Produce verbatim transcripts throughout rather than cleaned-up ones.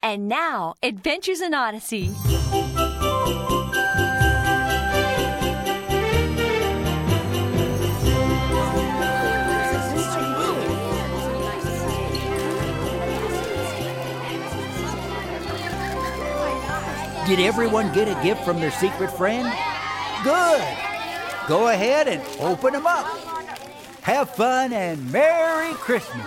And now, Adventures in Odyssey. Did everyone get a gift from their secret friend? Good. Go ahead and open them up. Have fun and Merry Christmas.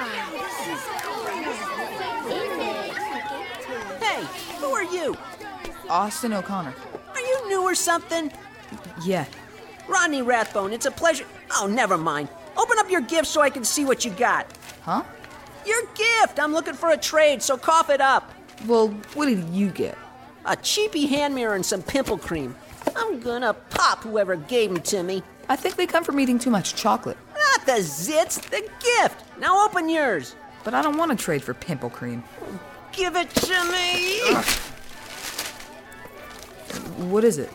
Hey, who are you? Austin O'Connor. Are you new or something? Yeah. Rodney Rathbone, it's a pleasure. Oh, never mind. Open up your gift so I can see what you got. Huh? Your gift! I'm looking for a trade, so cough it up. Well, what did you get? A cheapy hand mirror and some pimple cream. I'm gonna pop whoever gave them to me. I think they come from eating too much chocolate. Not the zits, the gift. Now open yours. But I don't want to trade for pimple cream. Give it to me. Ugh. What is it?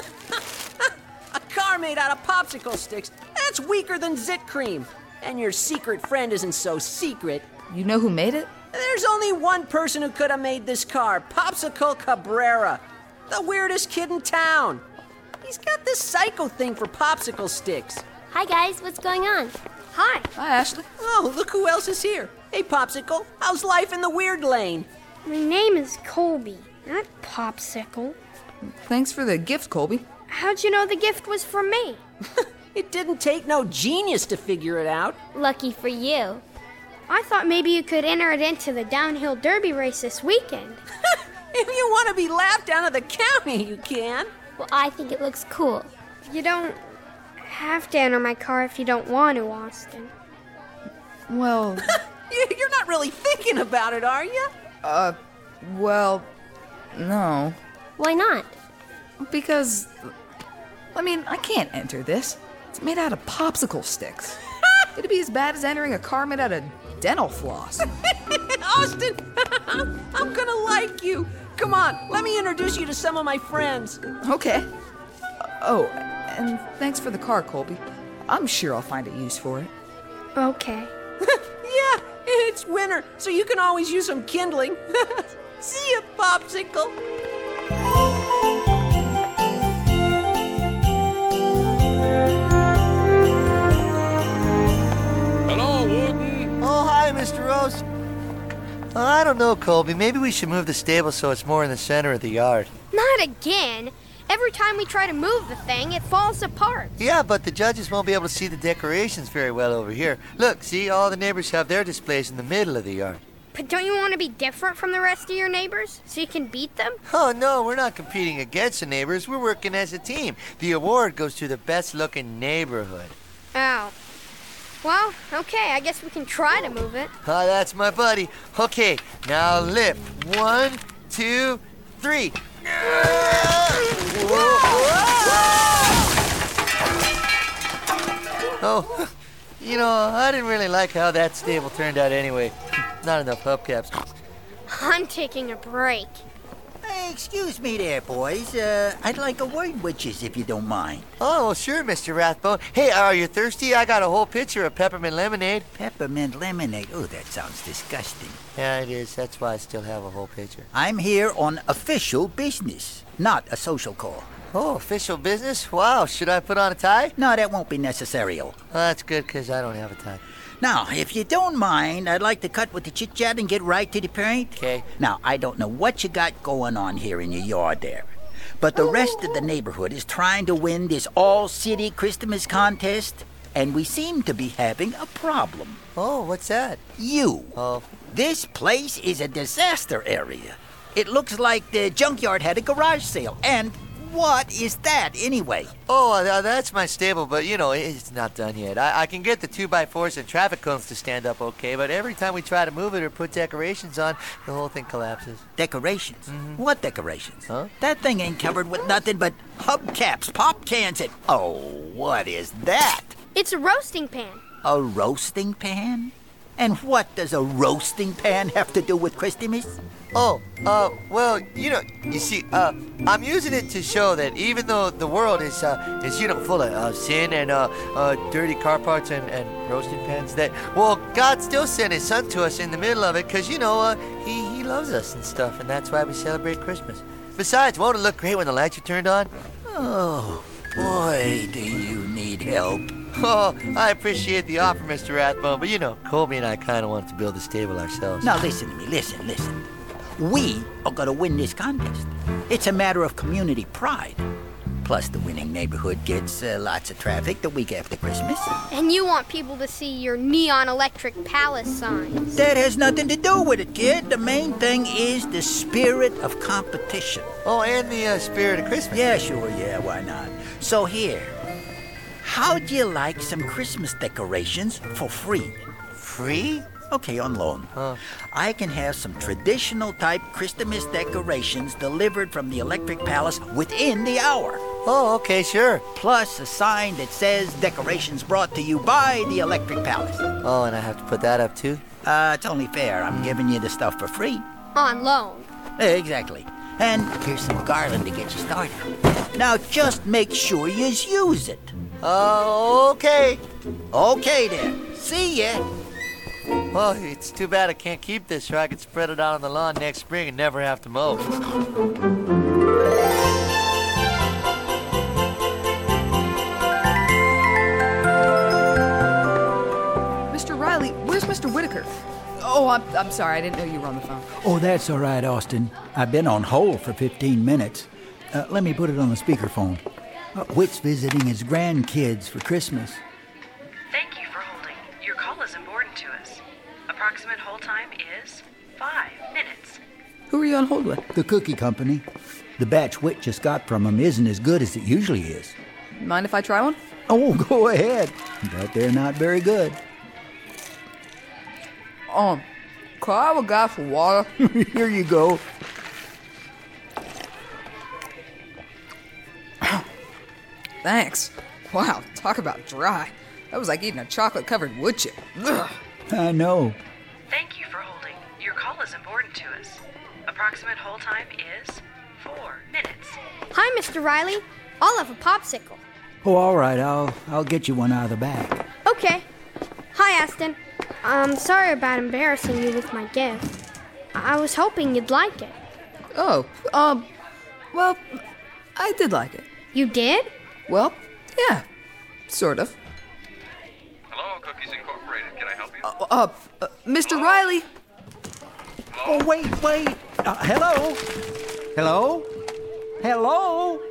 A car made out of popsicle sticks. That's weaker than zit cream. And your secret friend isn't so secret. You know who made it? There's only one person who could have made this car, Popsicle Cabrera, the weirdest kid in town. He's got this psycho thing for popsicle sticks. Hi guys, what's going on? Hi. Hi, Ashley. Oh, look who else is here. Hey, Popsicle, how's life in the weird lane? My name is Colby, not Popsicle. Thanks for the gift, Colby. How'd you know the gift was from me? It didn't take no genius to figure it out. Lucky for you. I thought maybe you could enter it into the downhill derby race this weekend. If you want to be laughed out of the county, you can. Well, I think it looks cool. You don't have to enter my car if you don't want to, Austin. Well... You're not really thinking about it, are you? Uh, well, no. Why not? Because, I mean, I can't enter this. It's made out of popsicle sticks. It'd be as bad as entering a car made out of dental floss. Austin, I'm gonna like you. Come on, let me introduce you to some of my friends. Okay. Oh, and thanks for the car, Colby. I'm sure I'll find a use for it. Okay. Yeah, it's winter, so you can always use some kindling. See ya, Popsicle. Hello, Wooden. Oh, hi, Mister Rose. Uh, I don't know, Colby. Maybe we should move the stable so it's more in the center of the yard. Not again. Every time we try to move the thing, it falls apart. Yeah, but the judges won't be able to see the decorations very well over here. Look, see, all the neighbors have their displays in the middle of the yard. But don't you want to be different from the rest of your neighbors so you can beat them? Oh, no, we're not competing against the neighbors. We're working as a team. The award goes to the best-looking neighborhood. Oh. Well, okay, I guess we can try to move it. Oh, that's my buddy. Okay, now lift. One, two, three. Oh, you know, I didn't really like how that stable turned out anyway. Not enough hubcaps. I'm taking a break. Hey, excuse me there, boys. Uh, I'd like a word with you, if you don't mind. Oh, sure, Mister Rathbone. Hey, are you thirsty? I got a whole pitcher of peppermint lemonade. Peppermint lemonade? Oh, that sounds disgusting. Yeah, it is. That's why I still have a whole pitcher. I'm here on official business, not a social call. Oh, official business? Wow, should I put on a tie? No, that won't be necessary. Oh, that's good, because I don't have a tie. Now, if you don't mind, I'd like to cut with the chit-chat and get right to the point. Okay. Now, I don't know what you got going on here in your yard there, but the rest of the neighborhood is trying to win this all-city Christmas contest, and we seem to be having a problem. Oh, what's that? You. Oh. This place is a disaster area. It looks like the junkyard had a garage sale, and what is that, anyway? Oh, uh, that's my stable, but, you know, it's not done yet. I, I can get the two by fours and traffic cones to stand up okay, but every time we try to move it or put decorations on, the whole thing collapses. Decorations? Mm-hmm. What decorations? Huh? That thing ain't covered with nothing but hubcaps, pop cans, and... Oh, what is that? It's a roasting pan. A roasting pan? And what does a roasting pan have to do with Christmas? Oh, uh, well, you know, you see, uh, I'm using it to show that even though the world is, uh, is, you know, full of uh, sin and, uh, uh, dirty car parts and, and roasting pans, that, well, God still sent his son to us in the middle of it, because, you know, uh, he, he loves us and stuff, and that's why we celebrate Christmas. Besides, won't it look great when the lights are turned on? Oh, boy, do you need help. Oh, I appreciate the offer, Mister Rathbone, but you know, Colby and I kind of wanted to build the stable ourselves. Now listen to me, listen, listen. We are going to win this contest. It's a matter of community pride. Plus, the winning neighborhood gets uh, lots of traffic the week after Christmas. And you want people to see your neon electric palace signs. That has nothing to do with it, kid. The main thing is the spirit of competition. Oh, and the uh, spirit of Christmas. Yeah, sure, yeah, why not? So here, how'd you like some Christmas decorations for free? Free? Okay, on loan. Huh. I can have some traditional type Christmas decorations delivered from the Electric Palace within the hour. Oh, okay, sure. Plus a sign that says decorations brought to you by the Electric Palace. Oh, and I have to put that up too? Uh, it's only fair. I'm giving you the stuff for free. On loan. Exactly. And here's some garland to get you started. Now just make sure you use it. Oh, okay. Okay then. See ya. Well, it's too bad I can't keep this so I can spread it out on the lawn next spring and never have to mow. Mister Riley, where's Mister Whitaker? Oh, I'm, I'm sorry. I didn't know you were on the phone. Oh, that's all right, Austin. I've been on hold for fifteen minutes. Uh, let me put it on the speakerphone. Uh, Whit's visiting his grandkids for Christmas. Thank you for holding. Your call is important to us. Approximate hold time is five minutes. Who are you on hold with? The cookie company. The batch Whit just got from them isn't as good as it usually is. Mind if I try one? Oh, go ahead. But they're not very good. Um, can I have a glass of water? Here you go. Thanks. Wow, talk about dry. That was like eating a chocolate-covered wood chip. Ugh. I know. Thank you for holding. Your call is important to us. Approximate hold time is four minutes. Hi, Mister Riley. I'll have a popsicle. Oh, all right. I'll I'll get you one out of the bag. Okay. Hi, Aston. I'm sorry about embarrassing you with my gift. I was hoping you'd like it. Oh, um, well, I did like it. You did? Well, yeah, sort of. Hello, Cookies Incorporated. Can I help you? Uh, uh, uh Mister Riley. Oh, wait, wait. Uh, hello? Hello? Hello?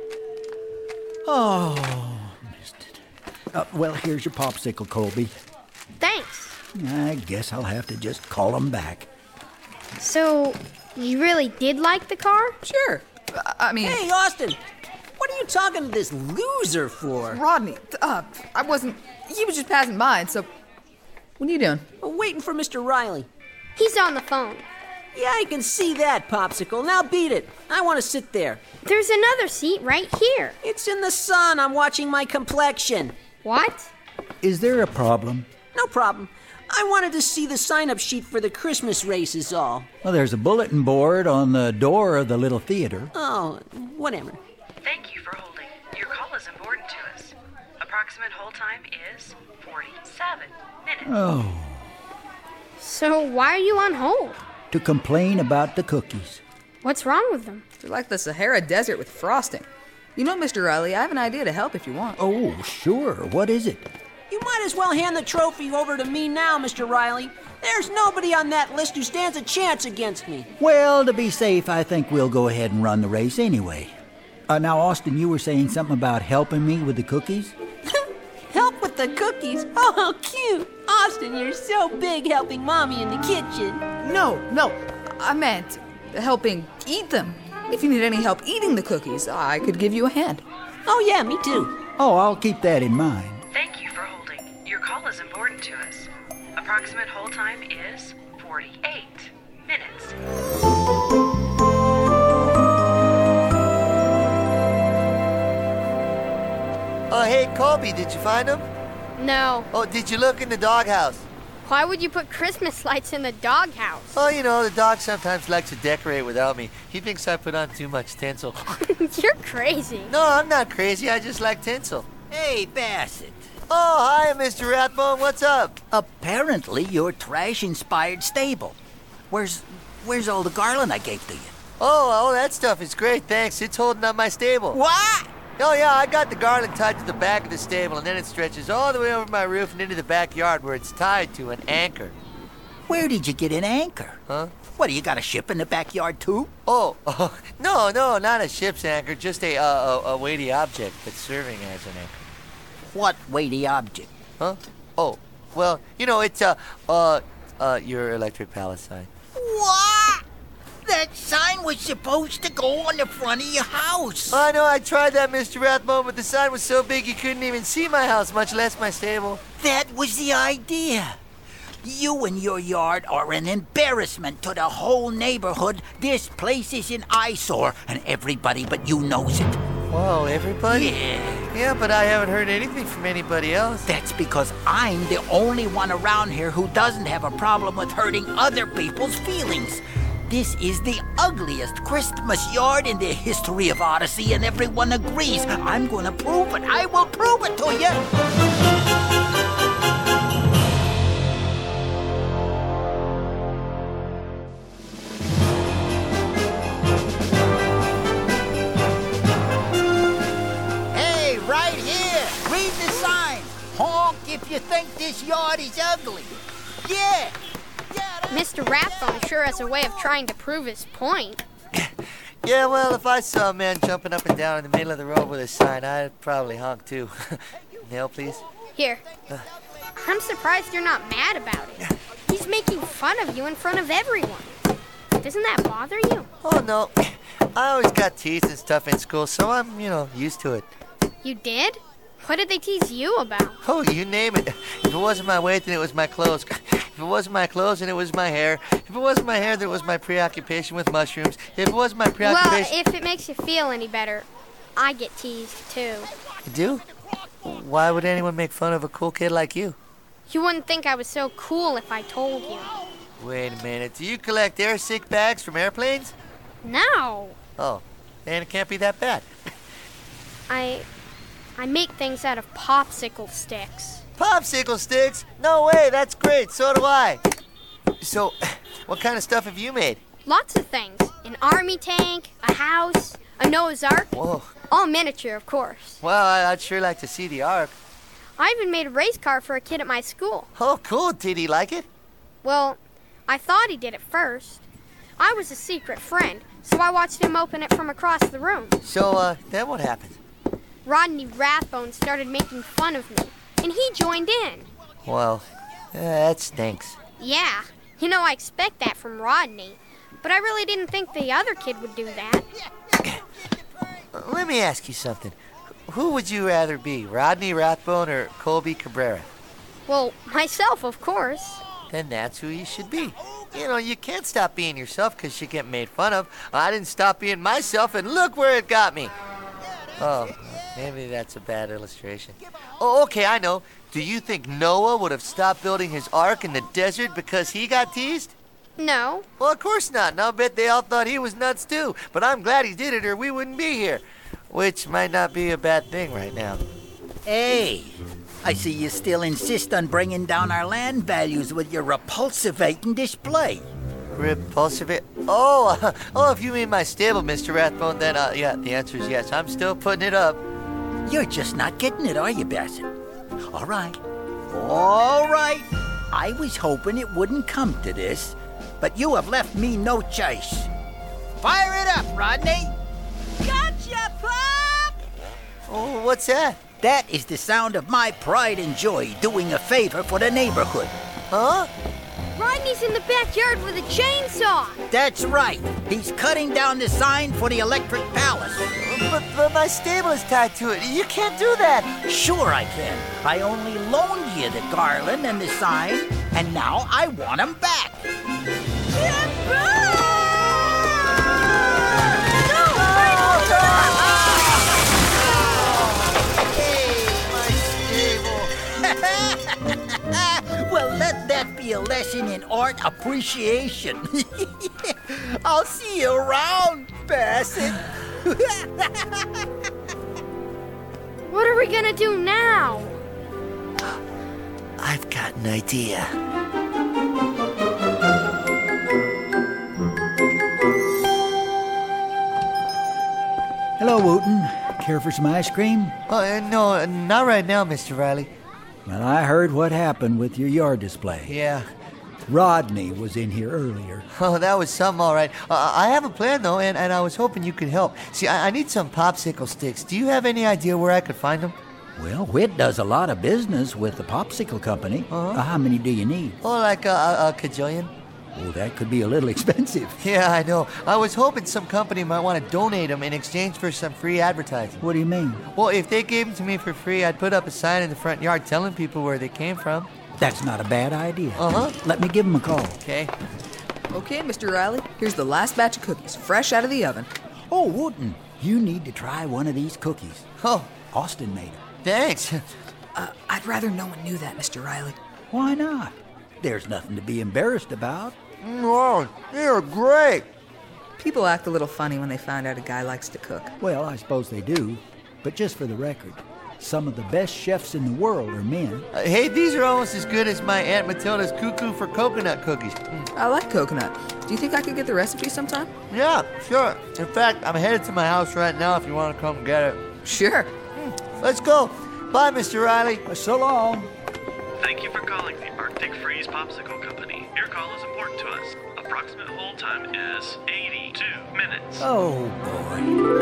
Oh, missed it. Uh, well, here's your popsicle, Colby. Thanks. I guess I'll have to just call him back. So, you really did like the car? Sure. I, I mean... Hey, Austin! What are you talking to this loser for? Rodney, uh, I wasn't... He was just passing by, and so... What are you doing? I'm waiting for Mister Riley. He's on the phone. Yeah, I can see that, Popsicle. Now beat it. I want to sit there. There's another seat right here. It's in the sun. I'm watching my complexion. What? Is there a problem? No problem. I wanted to see the sign-up sheet for the Christmas race is all. Well, there's a bulletin board on the door of the little theater. Oh, whatever. Thank you for holding. Your call is important to us. Approximate hold time is forty-seven minutes. Oh. So why are you on hold? To complain about the cookies. What's wrong with them? They're like the Sahara Desert with frosting. You know, Mister Riley, I have an idea to help if you want. Oh, sure. What is it? You might as well hand the trophy over to me now, Mister Riley. There's nobody on that list who stands a chance against me. Well, to be safe, I think we'll go ahead and run the race anyway. Uh, now, Austin, you were saying something about helping me with the cookies? Help with the cookies? Oh, how cute. Austin, you're so big helping Mommy in the kitchen. No, no. I meant helping eat them. If you need any help eating the cookies, I could give you a hand. Oh, yeah, me too. Oh, I'll keep that in mind. Thank you for holding. Your call is important to us. Approximate hold time is forty-eight minutes. Oh, hey, Colby, did you find him? No. Oh, did you look in the doghouse? Why would you put Christmas lights in the doghouse? Oh, you know, the dog sometimes likes to decorate without me. He thinks I put on too much tinsel. You're crazy. No, I'm not crazy. I just like tinsel. Hey, Bassett. Oh, hi, Mister Rathbone. What's up? Apparently, your trash-inspired stable. Where's Where's all the garland I gave to you? Oh, oh, that stuff is great, thanks. It's holding up my stable. What? Oh, yeah, I got the garland tied to the back of the stable, and then it stretches all the way over my roof and into the backyard where it's tied to an anchor. Where did you get an anchor? Huh? What, do you got a ship in the backyard, too? Oh, oh no, no, not a ship's anchor, just a, uh, a, a weighty object that's serving as an anchor. What weighty object? Huh? Oh, well, you know, it's, uh, uh, uh, your electric palace sign. What? That sign was supposed to go on the front of your house. I know, I tried that, Mister Rathbone, but the sign was so big you couldn't even see my house, much less my stable. That was the idea. You and your yard are an embarrassment to the whole neighborhood. This place is an eyesore, and everybody but you knows it. Whoa, everybody? Yeah. Yeah, but I haven't heard anything from anybody else. That's because I'm the only one around here who doesn't have a problem with hurting other people's feelings. This is the ugliest Christmas yard in the history of Odyssey, and everyone agrees. I'm going to prove it. I will prove it to you. If you think this yard is ugly. Yeah. yeah Mister Rathbone sure has a way of trying to prove his point. Yeah, well, if I saw a man jumping up and down in the middle of the road with a sign, I'd probably honk too. Nail, please. Here. Uh. I'm surprised you're not mad about it. He's making fun of you in front of everyone. Doesn't that bother you? Oh, no. I always got teased and stuff in school, so I'm, you know, used to it. You did? What did they tease you about? Oh, you name it. If it wasn't my weight, then it was my clothes. If it wasn't my clothes, then it was my hair. If it wasn't my hair, then it was my preoccupation with mushrooms. If it wasn't my preoccupation... Well, if it makes you feel any better, I get teased, too. You do? Why would anyone make fun of a cool kid like you? You wouldn't think I was so cool if I told you. Wait a minute. Do you collect air sick bags from airplanes? No. Oh, then it can't be that bad. I... I make things out of popsicle sticks. Popsicle sticks? No way, that's great. So do I. So, what kind of stuff have you made? Lots of things. An army tank, a house, a Noah's Ark. Whoa. All miniature, of course. Well, I'd sure like to see the Ark. I even made a race car for a kid at my school. Oh, cool. Did he like it? Well, I thought he did at first. I was a secret friend, so I watched him open it from across the room. So, uh, then what happened? Rodney Rathbone started making fun of me, and he joined in. Well, uh, that stinks. Yeah, you know I expect that from Rodney, but I really didn't think the other kid would do that. Let me ask you something. Who would you rather be, Rodney Rathbone or Colby Cabrera? Well, myself, of course. Then that's who you should be. You know, you can't stop being yourself because you get made fun of. I didn't stop being myself, and look where it got me. Oh, maybe that's a bad illustration. Oh, okay, I know. Do you think Noah would have stopped building his ark in the desert because he got teased? No. Well, of course not, and I'll bet they all thought he was nuts too. But I'm glad he did it, or we wouldn't be here. Which might not be a bad thing right now. Hey, I see you still insist on bringing down our land values with your repulsivating display. Repulsive? Oh, uh, oh, if you mean my stable, Mister Rathbone, then, uh, yeah, the answer is yes. I'm still putting it up. You're just not getting it, are you, Bassett? All right. All right. I was hoping it wouldn't come to this, but you have left me no choice. Fire it up, Rodney. Gotcha, Pop! Oh, what's that? That is the sound of my pride and joy doing a favor for the neighborhood. Huh? Rodney's in the backyard with a chainsaw. That's right. He's cutting down the sign for the electric palace. But, but my stable is tied to it. You can't do that. Sure I can. I only loaned you the garland and the sign, and now I want them back. Well, let that be a lesson in art appreciation. I'll see you around, Bassett. What are we gonna do now? I've got an idea. Hello, Wooten. Care for some ice cream? Oh, uh, no, uh, not right now, Mister Riley. Well, I heard what happened with your yard display. Yeah. Rodney was in here earlier. Oh, that was something, all right. Uh, I have a plan, though, and, and I was hoping you could help. See, I, I need some popsicle sticks. Do you have any idea where I could find them? Well, Whit does a lot of business with the popsicle company. Uh-huh. Uh, how many do you need? Oh, like a, a, a cajillion? Oh, that could be a little expensive. Yeah, I know. I was hoping some company might want to donate them in exchange for some free advertising. What do you mean? Well, if they gave them to me for free, I'd put up a sign in the front yard telling people where they came from. That's not a bad idea. Uh-huh. Let me give him a call. Okay. Okay, Mister Riley, here's the last batch of cookies, fresh out of the oven. Oh, Wooten, you need to try one of these cookies. Oh, Austin made them. thanks. Uh, I'd rather no one knew that, Mister Riley. Why not? There's nothing to be embarrassed about. Oh, you're great. People act a little funny when they find out a guy likes to cook. Well, I suppose they do. But just for the record, some of the best chefs in the world are men. Uh, hey, these are almost as good as my Aunt Matilda's cuckoo for coconut cookies. Mm. I like coconut. Do you think I could get the recipe sometime? Yeah, sure. In fact, I'm headed to my house right now if you want to come get it. Sure. Mm. Let's go. Bye, Mister Riley. Uh, so long. Thank you for calling the Arctic Freeze Popsicle Company. Your call is important to us. Approximate hold time is eighty-two minutes. Oh, boy.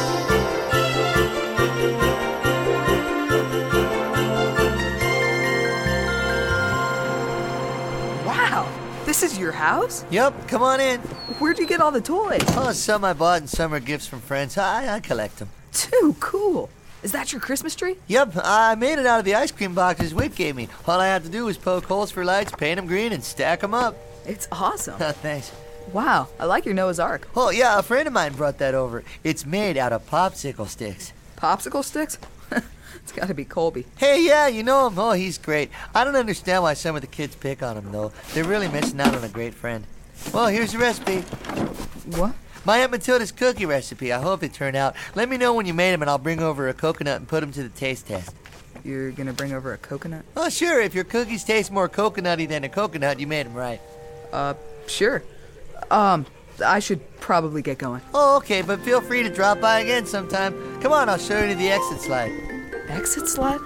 Wow, this is your house? Yep, come on in. Where'd you get all the toys? Oh, some I bought in summer gifts from friends. I, I collect them. Too cool. Is that your Christmas tree? Yep, I made it out of the ice cream boxes Whit gave me. All I have to do is poke holes for lights, paint them green, and stack them up. It's awesome. Thanks. Wow, I like your Noah's Ark. Oh, yeah, a friend of mine brought that over. It's made out of popsicle sticks. Popsicle sticks? It's got to be Colby. Hey, yeah, you know him. Oh, he's great. I don't understand why some of the kids pick on him, though. They're really missing out on a great friend. Well, here's the recipe. What? My Aunt Matilda's cookie recipe. I hope they turn out. Let me know when you made them, and I'll bring over a coconut and put them to the taste test. You're going to bring over a coconut? Oh, sure. If your cookies taste more coconutty than a coconut, you made them right. Uh, sure. Um, I should probably get going. Oh, okay, but feel free to drop by again sometime. Come on, I'll show you the exit slide. Exit slide?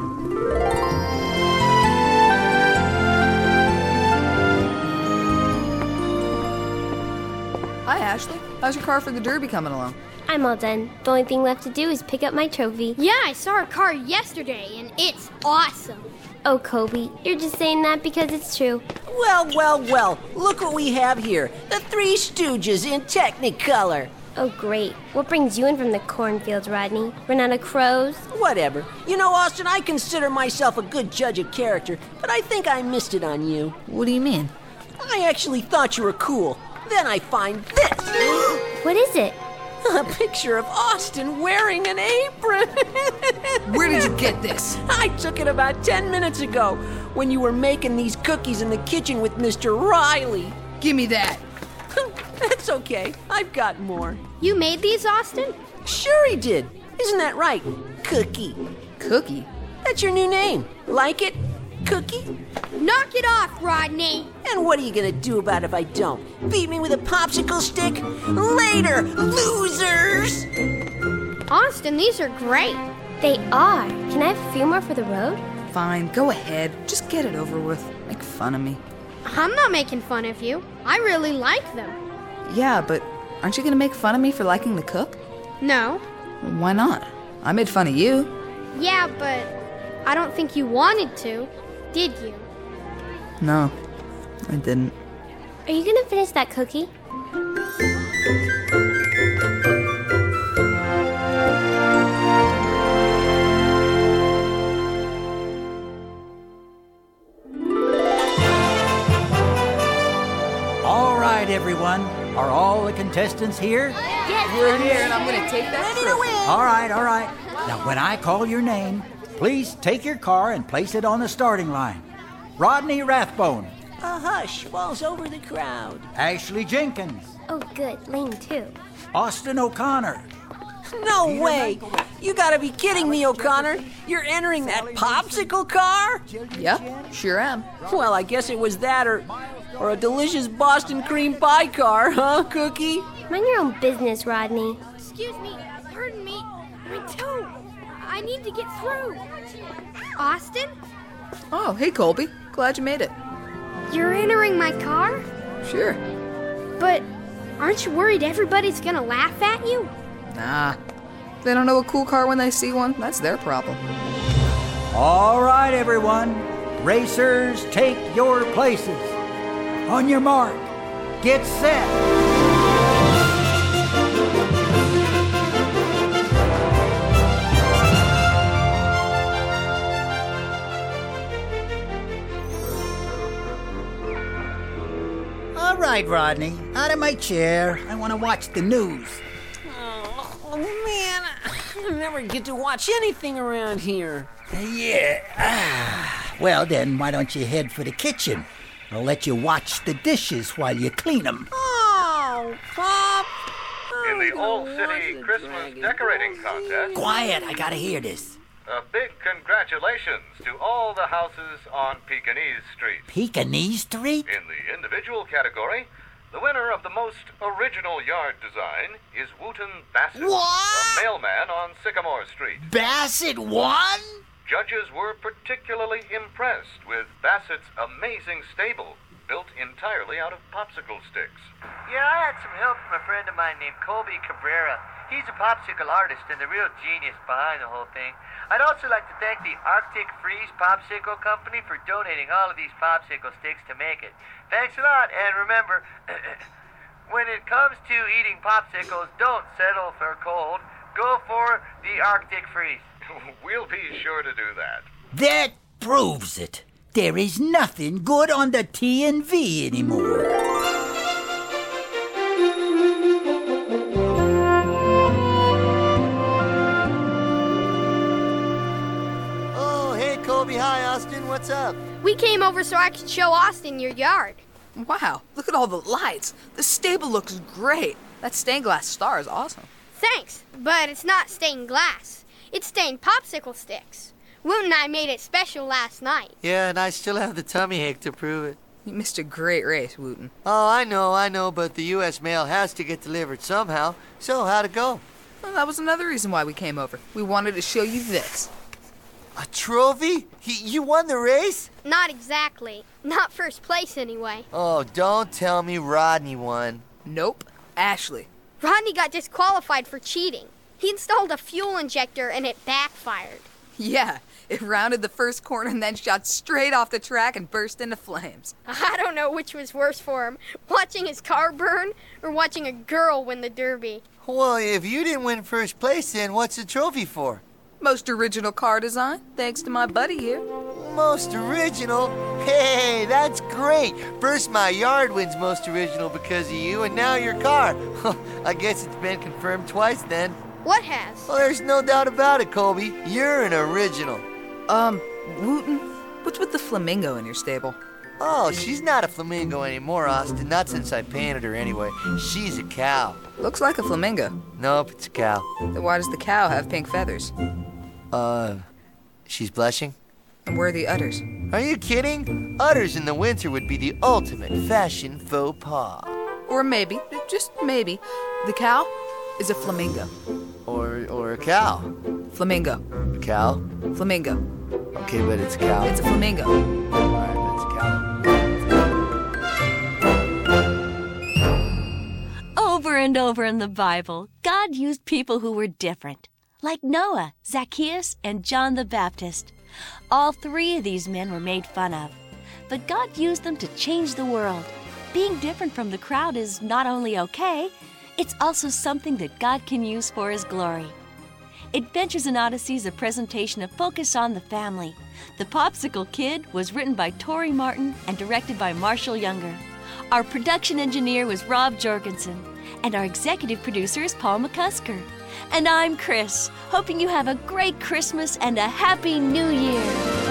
Hi, Ashley. How's your car for the Derby coming along? I'm all done. The only thing left to do is pick up my trophy. Yeah, I saw her car yesterday, and it's awesome. Oh, Kobe, you're just saying that because it's true. Well, well, well, look what we have here. The Three Stooges in Technicolor. Oh, great. What brings you in from the cornfields, Rodney? Run out of crows? Whatever. You know, Austin, I consider myself a good judge of character, but I think I missed it on you. What do you mean? I actually thought you were cool. Then I find this. What is it? A picture of Austin wearing an apron. Where did you get this? I took it about ten minutes ago when you were making these cookies in the kitchen with Mister Riley. Give me that. That's okay. I've got more. You made these, Austin? Sure he did. Isn't that right? Cookie. Cookie? That's your new name. Like it? Cookie? Knock it off, Rodney. And what are you gonna do about it if I don't? Beat me with a popsicle stick? Later, losers! Austin, these are great. They are. Can I have a few more for the road? Fine, go ahead. Just get it over with. Make fun of me. I'm not making fun of you. I really like them. Yeah, but aren't you going to make fun of me for liking to cook? No. Why not? I made fun of you. Yeah, but I don't think you wanted to, did you? No, I didn't. Are you gonna finish that cookie? All right, everyone. Are all the contestants here? Yes, We're here, and I'm going to take that trophy. All right, all right. Now, when I call your name, please take your car and place it on the starting line. Rodney Rathbone. A hush falls over the crowd. Ashley Jenkins. Oh, good. Lane two. Austin O'Connor. No way! You gotta be kidding me, O'Connor. You're entering that popsicle car? Yep, sure am. Well, I guess it was that or, or a delicious Boston cream pie car, huh, Cookie? Mind your own business, Rodney. Excuse me, Pardon me. My toe. I need to get through. Austin? Oh, hey, Colby. Glad you made it. You're entering my car? Sure. But aren't you worried everybody's gonna laugh at you? Nah. If they don't know a cool car when they see one, that's their problem. All right, everyone. Racers, take your places. On your mark. Get set. All right, Rodney, out of my chair. I want to watch the news. Oh, man, I never get to watch anything around here. Yeah. Ah. Well, then, why don't you head for the kitchen? I'll let you watch the dishes while you clean them. Oh, Pop. In the Old City Christmas Decorating Contest. Quiet, I gotta hear this. A big congratulations to all the houses on Pekingese Street. Pekingese Street? In the individual category, the winner of the most original yard design is Wooten Bassett, What? a mailman on Sycamore Street. Bassett won? Judges were particularly impressed with Bassett's amazing stable, built entirely out of popsicle sticks. Yeah, I had some help from a friend of mine named Colby Cabrera. He's a popsicle artist and the real genius behind the whole thing. I'd also like to thank the Arctic Freeze Popsicle Company for donating all of these popsicle sticks to make it. Thanks a lot, and remember, when it comes to eating popsicles, don't settle for cold. Go for the Arctic Freeze. We'll be sure to do that. That proves it. There is nothing good on the T and V anymore. Oh, hey, Colby. Hi, Austin. What's up? We came over so I could show Austin your yard. Wow, look at all the lights. The stable looks great. That stained glass star is awesome. Thanks, but it's not stained glass. It's stained popsicle sticks. Woot and I made it special last night. Yeah, and I still have the tummy ache to prove it. You missed a great race, Wooten. Oh, I know, I know, but the U S mail has to get delivered somehow. So, how'd it go? Well, that was another reason why we came over. We wanted to show you this. A trophy? Y- you won the race? Not exactly. Not first place, anyway. Oh, don't tell me Rodney won. Nope, Ashley. Rodney got disqualified for cheating. He installed a fuel injector and it backfired. Yeah, it rounded the first corner and then shot straight off the track and burst into flames. I don't know which was worse for him, watching his car burn or watching a girl win the Derby. Well, if you didn't win first place, then what's the trophy for? Most original car design, thanks to my buddy here. Most original? Hey, that's great. First my yard wins most original because of you, and now your car. I guess it's been confirmed twice then. What has? Well, there's no doubt about it, Colby. You're an original. Um, Wooten, what's with the flamingo in your stable? Oh, she's not a flamingo anymore, Austin. Not since I painted her anyway. She's a cow. Looks like a flamingo. Nope, it's a cow. Then why does the cow have pink feathers? Uh, she's blushing? And where are the udders? Are you kidding? Udders in the winter would be the ultimate fashion faux pas. Or maybe, just maybe, the cow is a flamingo. Or or a cow. Flamingo. A cow? Flamingo. Okay, but it's a cow. It's a flamingo. All right, that's a cow. Over and over in the Bible, God used people who were different, like Noah, Zacchaeus, and John the Baptist. All three of these men were made fun of, but God used them to change the world. Being different from the crowd is not only okay, it's also something that God can use for His glory. Adventures in Odyssey is a presentation of Focus on the Family. The Popsicle Kid was written by Tori Martin and directed by Marshall Younger. Our production engineer was Rob Jorgensen, and our executive producer is Paul McCusker. And I'm Chris, hoping you have a great Christmas and a Happy New Year.